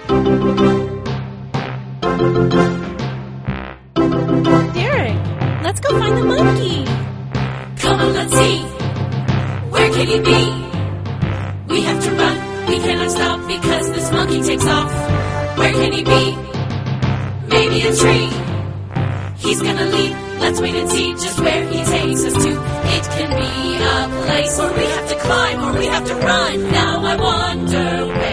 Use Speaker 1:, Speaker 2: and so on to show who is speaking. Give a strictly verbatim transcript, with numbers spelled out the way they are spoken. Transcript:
Speaker 1: Derek, let's go find the monkey.
Speaker 2: Come on, let's see. Where can he be? We have to run. We cannot stop because this monkey takes off. Where can he be? Maybe a tree. He's gonna leap. Let's wait and see just where he takes us to. It can be a place where we have to climb or we have to run. Now I wonder where